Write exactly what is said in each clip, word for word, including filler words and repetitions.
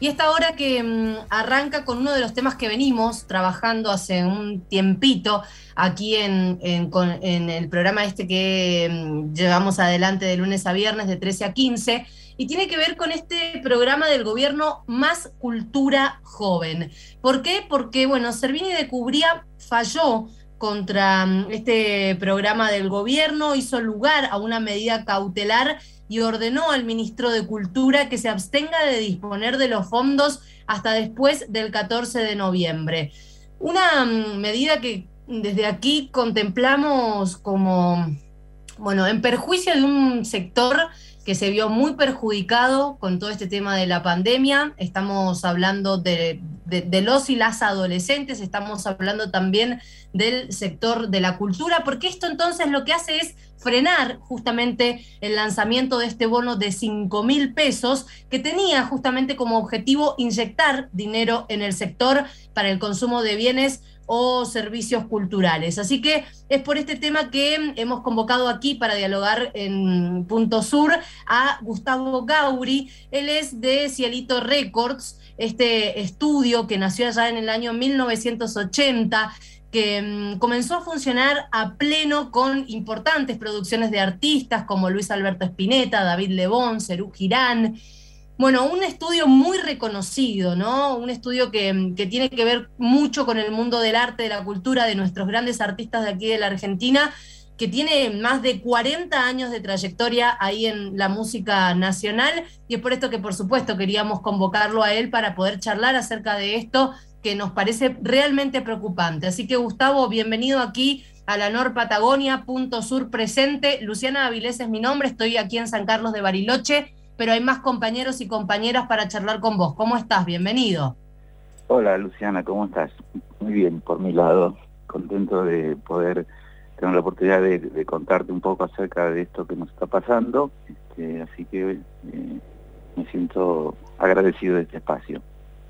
Y esta hora que mmm, arranca con uno de los temas que venimos trabajando hace un tiempito aquí en, en, con, en el programa este que mmm, llevamos adelante de lunes a viernes de trece a quince, y tiene que ver con este programa del gobierno Más Cultura Joven. ¿Por qué? Porque, bueno, Servini de Cubría falló contra este programa del gobierno, hizo lugar a una medida cautelar y ordenó al ministro de Cultura que se abstenga de disponer de los fondos hasta después del catorce de noviembre. Una medida que desde aquí contemplamos como, bueno, en perjuicio de un sector que se vio muy perjudicado con todo este tema de la pandemia. Estamos hablando de, de, de los y las adolescentes, estamos hablando también del sector de la cultura, porque esto entonces lo que hace es frenar justamente el lanzamiento de este bono de cinco mil pesos, que tenía justamente como objetivo inyectar dinero en el sector para el consumo de bienes o servicios culturales. Así que es por este tema que hemos convocado aquí para dialogar en Punto Sur a Gustavo Gauri. Él es de Cielito Records, este estudio que nació allá en el año mil novecientos ochenta, que um, comenzó a funcionar a pleno con importantes producciones de artistas como Luis Alberto Spinetta, David Lebón, Serú Girán. Bueno, un estudio muy reconocido, ¿no? Un estudio que, que tiene que ver mucho con el mundo del arte, de la cultura, de nuestros grandes artistas de aquí de la Argentina, que tiene más de cuarenta años de trayectoria ahí en la música nacional, y es por esto que, por supuesto, queríamos convocarlo a él para poder charlar acerca de esto que nos parece realmente preocupante. Así que, Gustavo, bienvenido aquí a la Nor Patagonia, Punto Sur presente. Luciana Avilés es mi nombre, estoy aquí en San Carlos de Bariloche, pero hay más compañeros y compañeras para charlar con vos. ¿Cómo estás? Bienvenido. Hola, Luciana, ¿cómo estás? Muy bien, por mi lado. Contento de poder tener la oportunidad de, de contarte un poco acerca de esto que nos está pasando. Este, así que eh, me siento agradecido de este espacio.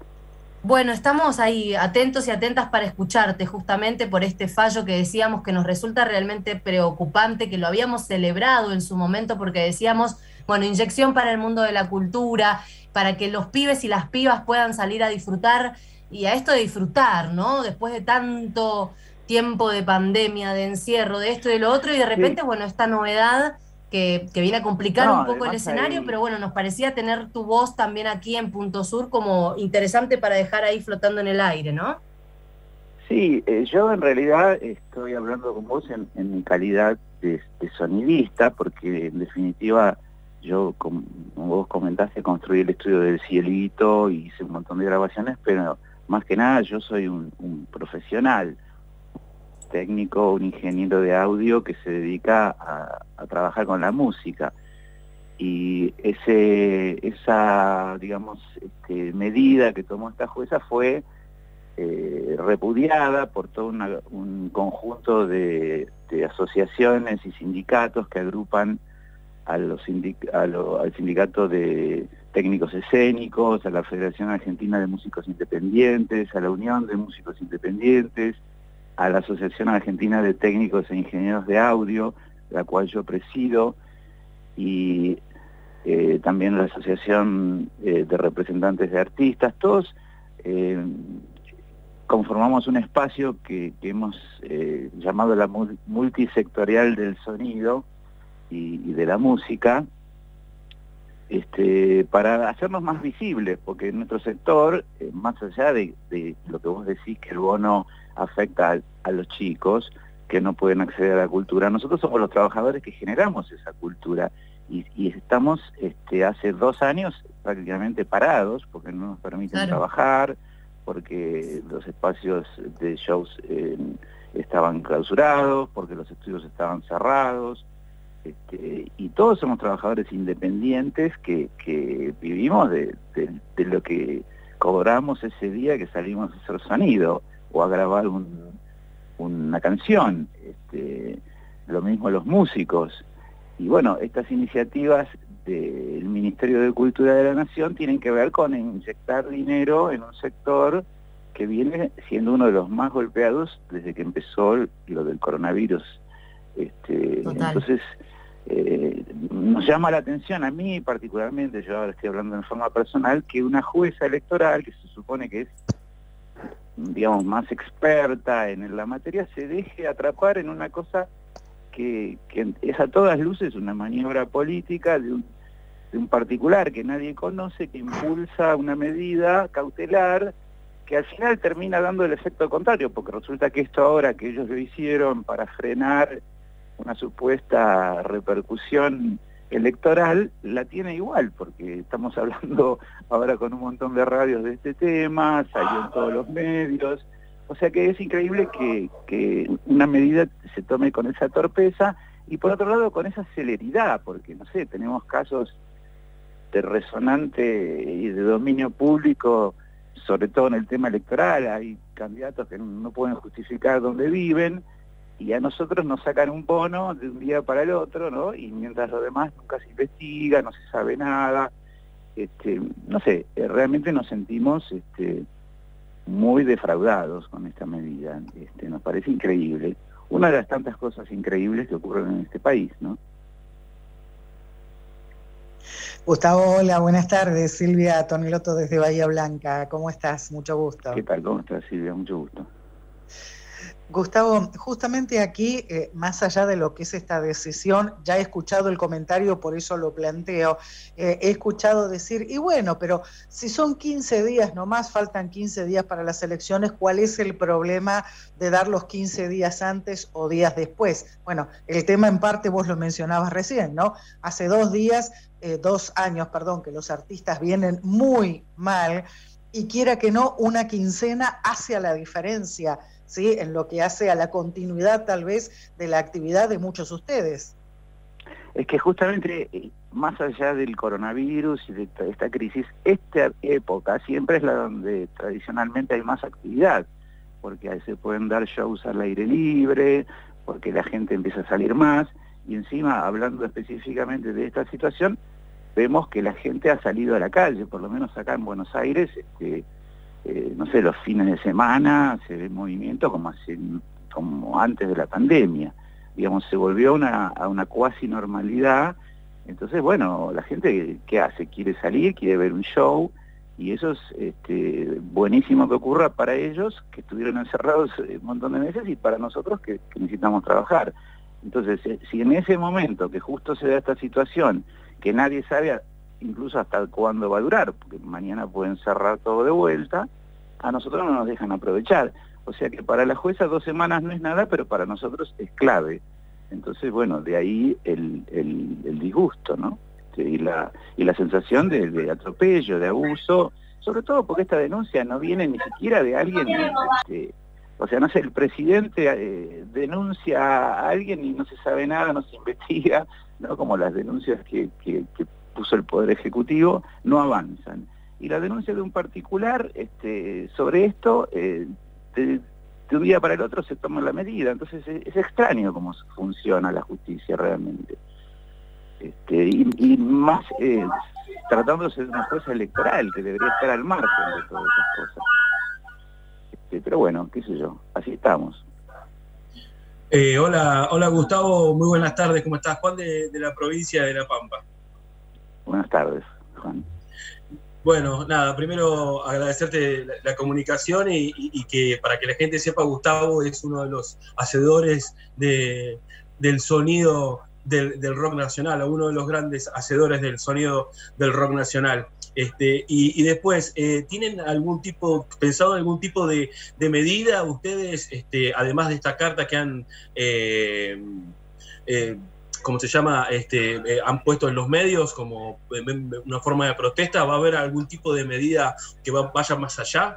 Bueno, estamos ahí atentos y atentas para escucharte justamente por este fallo que decíamos que nos resulta realmente preocupante, que lo habíamos celebrado en su momento porque decíamos, bueno, inyección para el mundo de la cultura, para que los pibes y las pibas puedan salir a disfrutar, y a esto de disfrutar, ¿no? Después de tanto tiempo de pandemia, de encierro, de esto y de lo otro, y de Sí, repente, bueno, esta novedad que, que viene a complicar no, un poco el además escenario, hay... pero bueno, nos parecía tener tu voz también aquí en Punto Sur como interesante para dejar ahí flotando en el aire, ¿no? Sí, eh, yo en realidad estoy hablando con vos en, en mi calidad de, de sonidista, porque en definitiva yo, como vos comentaste, construí el estudio del Cielito y hice un montón de grabaciones, pero más que nada yo soy un, un profesional, técnico, un ingeniero de audio que se dedica a, a trabajar con la música. Y ese, esa, digamos, este, medida que tomó esta jueza fue eh, repudiada por todo una, un conjunto de, de asociaciones y sindicatos que agrupan a los sindic a lo, al sindicato de técnicos escénicos, a la Federación Argentina de Músicos Independientes, a la Unión de Músicos Independientes, a la Asociación Argentina de Técnicos e Ingenieros de Audio, la cual yo presido, y eh, también la Asociación eh, de Representantes de Artistas. Todos eh, conformamos un espacio que, que hemos eh, llamado la multisectorial del sonido y, y de la música, este, para hacernos más visibles, porque en nuestro sector, eh, más allá de, de lo que vos decís que el bono afecta a, a los chicos que no pueden acceder a la cultura, nosotros somos los trabajadores que generamos esa cultura y, y estamos este, hace dos años prácticamente parados porque no nos permiten Claro. trabajar, porque los espacios de shows eh, estaban clausurados, porque los estudios estaban cerrados. Este, y todos somos trabajadores independientes que, que vivimos de, de, de lo que cobramos ese día que salimos a hacer sonido o a grabar un, una canción. Este, lo mismo los músicos. Y bueno, estas iniciativas del Ministerio de Cultura de la Nación tienen que ver con inyectar dinero en un sector que viene siendo uno de los más golpeados desde que empezó lo del coronavirus. Este, Total. entonces, eh, nos llama la atención a mí particularmente, yo ahora estoy hablando en forma personal, que una jueza electoral, que se supone que es, digamos, más experta en la materia, se deje atrapar en una cosa que, que es a todas luces una maniobra política de un, de un particular que nadie conoce, que impulsa una medida cautelar que al final termina dando el efecto contrario, porque resulta que esto ahora que ellos lo hicieron para frenar una supuesta repercusión electoral, la tiene igual, porque estamos hablando ahora con un montón de radios de este tema, salió en todos los medios, o sea que es increíble que, que una medida se tome con esa torpeza y por otro lado con esa celeridad, porque no sé, tenemos casos de resonante y de dominio público, sobre todo en el tema electoral, hay candidatos que no pueden justificar dónde viven, y a nosotros nos sacan un bono de un día para el otro, ¿no? Y mientras lo demás nunca se investiga, no se sabe nada, este, no sé, realmente nos sentimos este, muy defraudados con esta medida, este, nos parece increíble, una de las tantas cosas increíbles que ocurren en este país, ¿no? Gustavo, hola, buenas tardes. Silvia Toniloto desde Bahía Blanca. ¿Cómo estás? Mucho gusto. ¿Qué tal? ¿Cómo estás, Silvia? Mucho gusto. Gustavo, justamente aquí, eh, más allá de lo que es esta decisión, ya he escuchado el comentario, por eso lo planteo, eh, he escuchado decir, y bueno, pero si son quince días nomás, faltan quince días para las elecciones, ¿cuál es el problema de dar los quince días antes o días después? Bueno, el tema en parte vos lo mencionabas recién, ¿no? Hace dos días, eh, dos años, perdón, que los artistas vienen muy mal, y quiera que no, una quincena hace a la diferencia, ¿sí? En lo que hace a la continuidad tal vez de la actividad de muchos de ustedes. Es que justamente, más allá del coronavirus y de esta crisis, esta época siempre es la donde tradicionalmente hay más actividad, porque ahí se pueden dar shows al aire libre, porque la gente empieza a salir más, y encima, hablando específicamente de esta situación, vemos que la gente ha salido a la calle, por lo menos acá en Buenos Aires, este, Eh, no sé, los fines de semana se ve movimiento como, hace, como antes de la pandemia, digamos, se volvió una, a una cuasi normalidad, entonces bueno, la gente ¿qué hace? Quiere salir, quiere ver un show, y eso es este, buenísimo que ocurra para ellos, que estuvieron encerrados un montón de meses, y para nosotros que, que necesitamos trabajar. Entonces, si en ese momento que justo se da esta situación, que nadie sabe incluso hasta cuándo va a durar, porque mañana pueden cerrar todo de vuelta, a nosotros no nos dejan aprovechar. O sea que para la jueza dos semanas no es nada, pero para nosotros es clave. Entonces, bueno, de ahí el, el, el disgusto, ¿no? Y la, y la sensación de, de atropello, de abuso, sobre todo porque esta denuncia no viene ni siquiera de alguien, este, o sea, no sé, el presidente eh, denuncia a alguien y no se sabe nada, no se investiga, ¿no? Como las denuncias que, que, que puso el Poder Ejecutivo, no avanzan. Y la denuncia de un particular este, sobre esto, eh, de, de un día para el otro se toma la medida. Entonces es, es extraño cómo funciona la justicia realmente. Este, y, y más eh, tratándose de una jueza electoral que debería estar al margen de todas esas cosas. Este, pero bueno, qué sé yo, así estamos. Eh, hola, hola Gustavo, muy buenas tardes, ¿cómo estás? Juan de, de la provincia de La Pampa. Buenas tardes, Juan. Bueno, nada, primero agradecerte la, la comunicación y, y, y que para que la gente sepa, Gustavo es uno de los hacedores de, del sonido del, del rock nacional, o uno de los grandes hacedores del sonido del rock nacional. Este, y, y después, eh, ¿tienen algún tipo, pensado en algún tipo de, de medida ustedes, este, además de esta carta que han... Eh, eh, ¿cómo se llama? Este, eh, han puesto en los medios como una forma de protesta? ¿Va a haber algún tipo de medida que va, vaya más allá?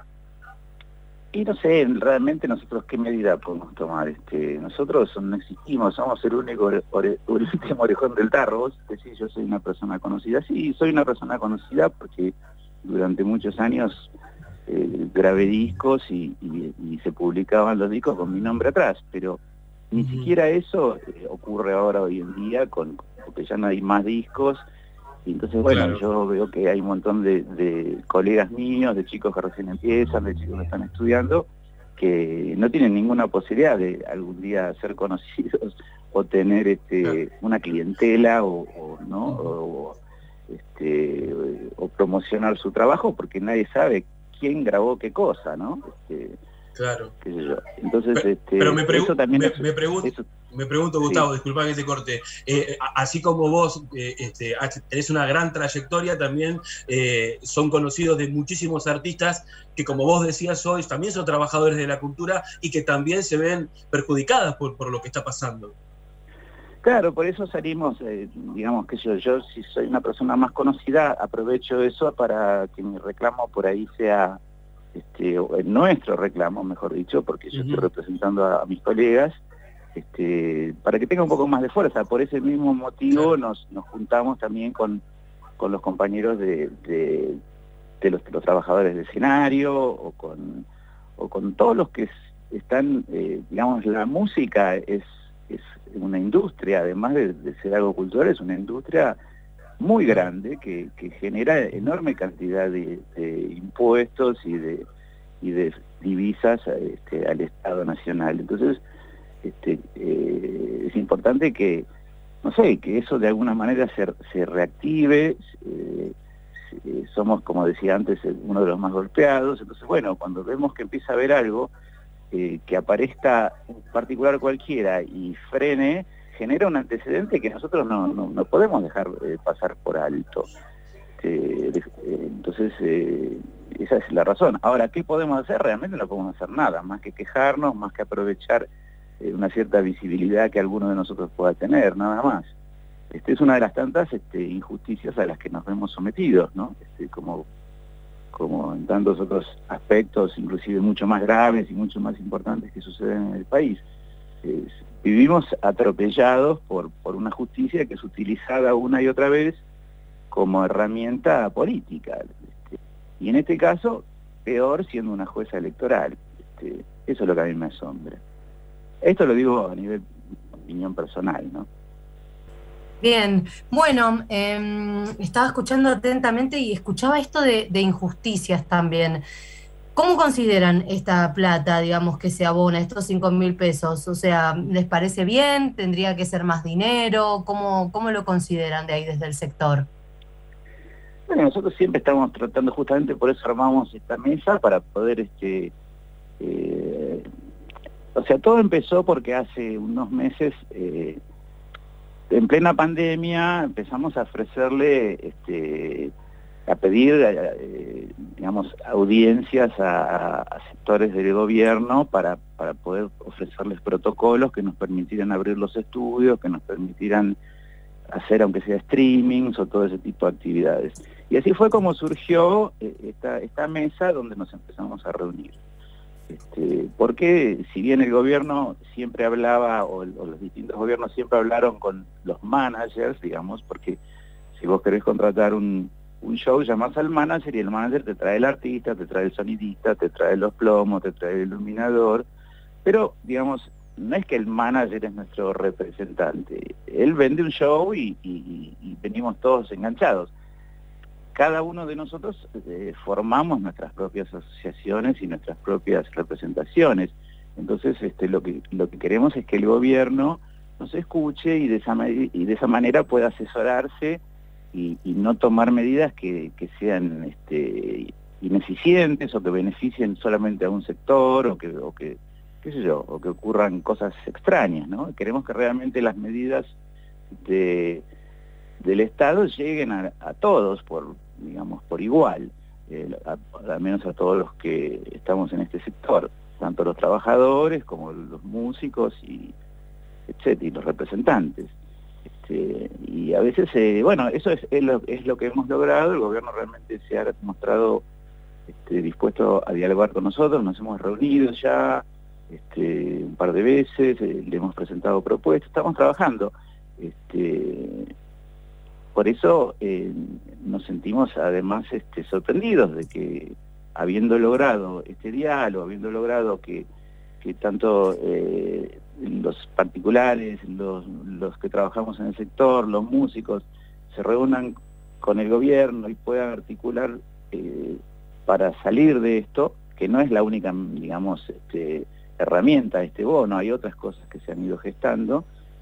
Y no sé, realmente nosotros qué medida podemos tomar. Este, nosotros no existimos, somos el único, ore, ore, el último orejón del tarro. Vos decís, yo soy una persona conocida. Sí, soy una persona conocida porque durante muchos años eh, grabé discos y, y, y se publicaban los discos con mi nombre atrás, pero ni uh-huh. siquiera eso eh, ocurre ahora hoy en día, con, porque ya no hay más discos, y entonces bueno, claro. Yo veo que hay un montón de, de colegas míos, de chicos que recién empiezan, de chicos que están estudiando, que no tienen ninguna posibilidad de algún día ser conocidos o tener este, una clientela o, o no o, este, o promocionar su trabajo, porque nadie sabe quién grabó qué cosa, ¿no? Este, claro. Qué sé yo. Entonces, pero, este, pero me, eso también me, es, me, pregunto, eso, me pregunto, Gustavo, sí. disculpa que te corte, eh, así como vos eh, este, tenés una gran trayectoria, también eh, son conocidos de muchísimos artistas que, como vos decías hoy, también son trabajadores de la cultura y que también se ven perjudicadas por, por lo que está pasando. Claro, por eso salimos, eh, digamos que yo, yo si soy una persona más conocida, aprovecho eso para que mi reclamo por ahí sea, este, o nuestro reclamo, mejor dicho, porque yo uh-huh. estoy representando a, a mis colegas, este, para que tenga un poco más de fuerza. Por ese mismo motivo claro. nos, nos juntamos también con, con los compañeros de, de, de, los, de los trabajadores de escenario, o con, o con todos los que están, eh, digamos, la música es... es una industria, además de, de ser algo cultural, es una industria muy grande que, que genera enorme cantidad de, de impuestos y de, y de divisas este, al Estado Nacional. Entonces, este, eh, es importante que, no sé, que eso de alguna manera se, se reactive. Eh, somos, como decía antes, uno de los más golpeados. Entonces, bueno, cuando vemos que empieza a haber algo, Eh, que aparezca un particular cualquiera y frene, genera un antecedente que nosotros no, no, no podemos dejar eh, pasar por alto. Eh, eh, entonces, eh, esa es la razón. Ahora, ¿qué podemos hacer? Realmente no podemos hacer nada, más que quejarnos, más que aprovechar eh, una cierta visibilidad que alguno de nosotros pueda tener, nada más. Esta es una de las tantas este, injusticias a las que nos vemos sometidos, ¿no? Este, como como en tantos otros aspectos, inclusive mucho más graves y mucho más importantes que suceden en el país. Eh, vivimos atropellados por, por una justicia que es utilizada una y otra vez como herramienta política. Este, y en este caso, peor siendo una jueza electoral. Este, eso es lo que a mí me asombra. Esto lo digo a nivel opinión personal, ¿no? Bien, bueno, eh, estaba escuchando atentamente y escuchaba esto de, de injusticias también. ¿Cómo consideran esta plata, digamos, que se abona, estos cinco mil pesos? O sea, ¿les parece bien? ¿Tendría que ser más dinero? ¿Cómo, cómo lo consideran de ahí desde el sector? Bueno, nosotros siempre estamos tratando, justamente por eso armamos esta mesa, para poder, este, eh, o sea, todo empezó porque hace unos meses... Eh, en plena pandemia empezamos a ofrecerle, este, a pedir, eh, digamos, audiencias a, a sectores del gobierno para, para poder ofrecerles protocolos que nos permitieran abrir los estudios, que nos permitieran hacer, aunque sea streamings o todo ese tipo de actividades. Y así fue como surgió eh, esta, esta mesa donde nos empezamos a reunir. Este, porque si bien el gobierno siempre hablaba, o, o los distintos gobiernos siempre hablaron con los managers, digamos, porque si vos querés contratar un, un show, llamás al manager y el manager te trae el artista, te trae el sonidista, te trae los plomos, te trae el iluminador, pero digamos, no es que el manager es nuestro representante, él vende un show y, y, y venimos todos enganchados. Cada uno de nosotros eh, formamos nuestras propias asociaciones y nuestras propias representaciones. Entonces, este, lo que lo que queremos es que el gobierno nos escuche y de esa, y de esa manera pueda asesorarse y, y no tomar medidas que, que sean este, ineficientes o que beneficien solamente a un sector o que, o que, qué sé yo, o que ocurran cosas extrañas, ¿no? Queremos que realmente las medidas de... del Estado lleguen a, a todos por, digamos, por igual, eh, a, al menos a todos los que estamos en este sector, tanto los trabajadores como los músicos y etcétera, y los representantes. Este, y a veces, eh, bueno, eso es, es, lo, es lo que hemos logrado. El gobierno realmente se ha mostrado este, dispuesto a dialogar con nosotros, nos hemos reunido ya este, un par de veces, eh, le hemos presentado propuestas, estamos trabajando. Este, Por eso eh, nos sentimos además este, sorprendidos de que, habiendo logrado este diálogo, habiendo logrado que, que tanto eh, los particulares, los, los que trabajamos en el sector, los músicos, se reúnan con el gobierno y puedan articular eh, para salir de esto, que no es la única, digamos, este, herramienta de este bono, hay otras cosas que se han ido gestando.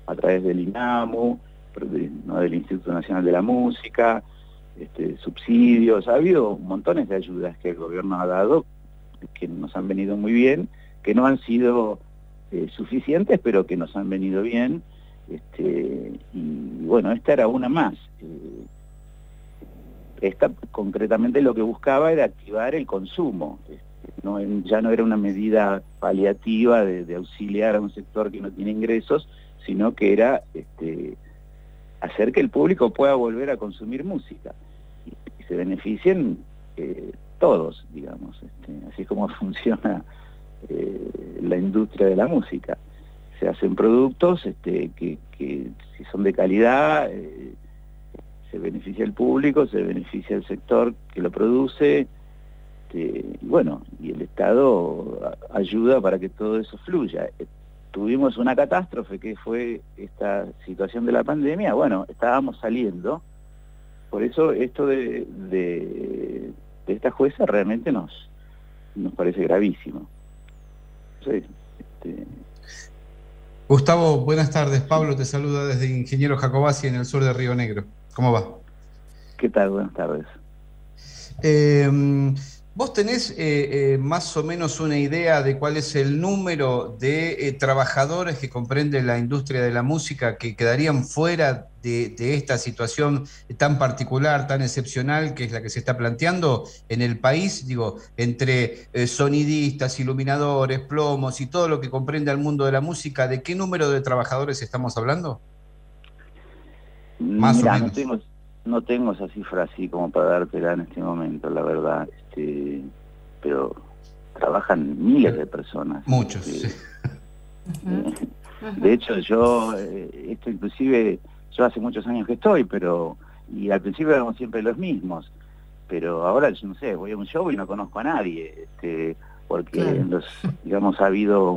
a través del INAMU, ¿no? Del Instituto Nacional de la Música, este, subsidios. Ha habido montones de ayudas que el gobierno ha dado, que nos han venido muy bien, que no han sido eh, suficientes, pero que nos han venido bien. Este, y bueno, esta era una más. Eh, esta concretamente lo que buscaba era activar el consumo. Este, no, ya no era una medida paliativa de, de auxiliar a un sector que no tiene ingresos, sino que era este, hacer que el público pueda volver a consumir música y, y se beneficien eh, todos, digamos. Este, así es como funciona eh, la industria de la música. Se hacen productos este, que, que si son de calidad, eh, se beneficia el público, se beneficia el sector que lo produce, este, y bueno, y el Estado ayuda para que todo eso fluya. Tuvimos una catástrofe que fue esta situación de la pandemia. Bueno, estábamos saliendo, por eso esto de, de, de esta jueza realmente nos, nos parece gravísimo. Sí, este... Gustavo, buenas tardes. Pablo te saluda desde Ingeniero Jacobacci en el sur de Río Negro. ¿Cómo va? ¿Qué tal? Buenas tardes. Eh, ¿Vos tenés eh, eh, más o menos una idea de cuál es el número de eh, trabajadores que comprende la industria de la música que quedarían fuera de, de esta situación tan particular, tan excepcional, que es la que se está planteando en el país? Digo, entre eh, sonidistas, iluminadores, plomos y todo lo que comprende al mundo de la música, ¿de qué número de trabajadores estamos hablando? Más Mirá, o menos. No tengo, no tengo esa cifra así como para dártela en este momento, la verdad. Este, pero trabajan miles de personas. Muchos, este, sí. eh, De hecho, yo, eh, esto inclusive, yo hace muchos años que estoy, pero, y al principio éramos siempre los mismos, pero ahora, yo no sé, voy a un show y no conozco a nadie, este, porque, claro, los, digamos, ha habido,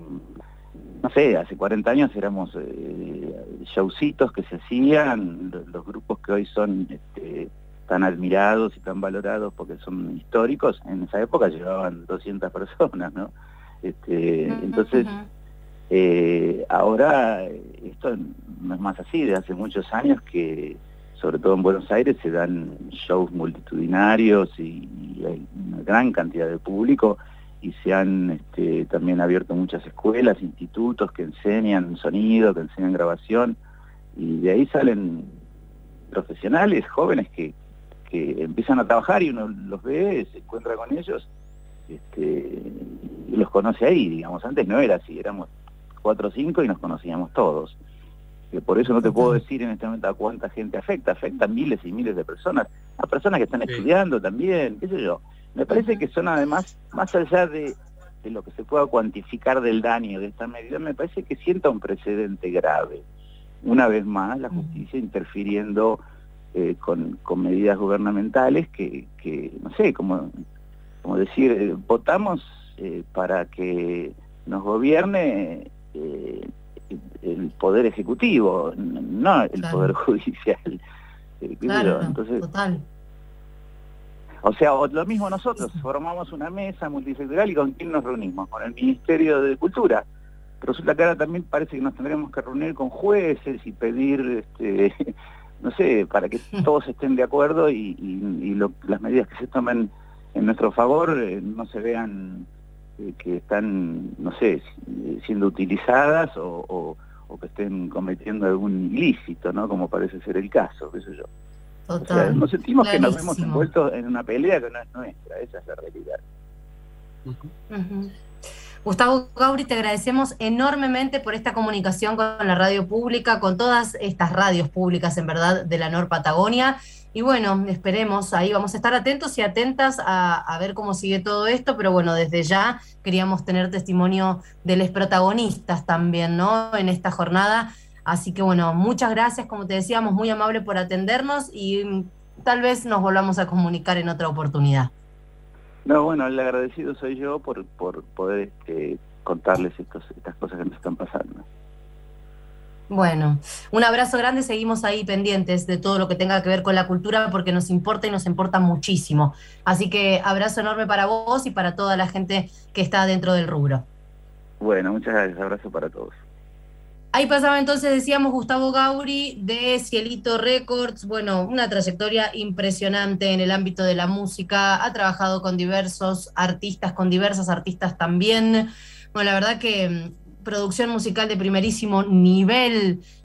no sé, hace cuarenta años éramos eh, showcitos que se hacían, los, los grupos que hoy son este, tan admirados y tan valorados porque son históricos, en esa época llevaban doscientas personas, ¿no? Este, uh-huh, entonces, uh-huh. eh, ahora esto no es más así, de hace muchos años que, sobre todo en Buenos Aires, se dan shows multitudinarios y, y hay una gran cantidad de público, y se han este, también abierto muchas escuelas, institutos que enseñan sonido, que enseñan grabación, y de ahí salen profesionales, jóvenes que que empiezan a trabajar y uno los ve, se encuentra con ellos, este, y los conoce ahí, digamos. Antes no era así, éramos cuatro o cinco y nos conocíamos todos. Que por eso no te puedo decir en este momento a cuánta gente afecta, afecta a miles y miles de personas, a personas que están sí. estudiando también, qué sé yo. Me parece que son además, más allá de, de lo que se pueda cuantificar del daño de esta medida, me parece que sienta un precedente grave. Una vez más, la justicia interfiriendo Eh, con, con medidas gubernamentales que, que no sé, como, como decir, eh, votamos eh, para que nos gobierne eh, el Poder Ejecutivo, no el claro. Poder Judicial. Eh, claro, entonces, total. O sea, o lo mismo nosotros, formamos una mesa multisectorial y ¿con quién nos reunimos? Con el Ministerio de Cultura. Pero resulta que ahora también parece que nos tendremos que reunir con jueces y pedir... este no sé, para que todos estén de acuerdo y, y, y lo, las medidas que se tomen en nuestro favor eh, no se vean eh, que están, no sé, siendo utilizadas o, o, o que estén cometiendo algún ilícito, ¿no? Como parece ser el caso, qué sé yo. Total. O sea, nos sentimos clarísimo. Que nos vemos envueltos en una pelea que no es nuestra, esa es la realidad. Uh-huh. Uh-huh. Gustavo Gauri, te agradecemos enormemente por esta comunicación con la radio pública, con todas estas radios públicas, en verdad, de la Nor Patagonia. Y bueno, esperemos, ahí vamos a estar atentos y atentas a, a ver cómo sigue todo esto, pero bueno, desde ya queríamos tener testimonio de los protagonistas también, ¿no?, en esta jornada. Así que bueno, muchas gracias, como te decíamos, muy amable por atendernos y tal vez nos volvamos a comunicar en otra oportunidad. No, bueno, el agradecido soy yo por, por poder este, contarles estos, estas cosas que nos están pasando. Bueno, un abrazo grande, seguimos ahí pendientes de todo lo que tenga que ver con la cultura porque nos importa y nos importa muchísimo. Así que abrazo enorme para vos y para toda la gente que está dentro del rubro. Bueno, muchas gracias, abrazo para todos. Ahí pasaba entonces, decíamos, Gustavo Gauri de Cielito Records. Bueno, una trayectoria impresionante en el ámbito de la música. Ha trabajado con diversos artistas, con diversas artistas también. Bueno, la verdad que mm, producción musical de primerísimo nivel.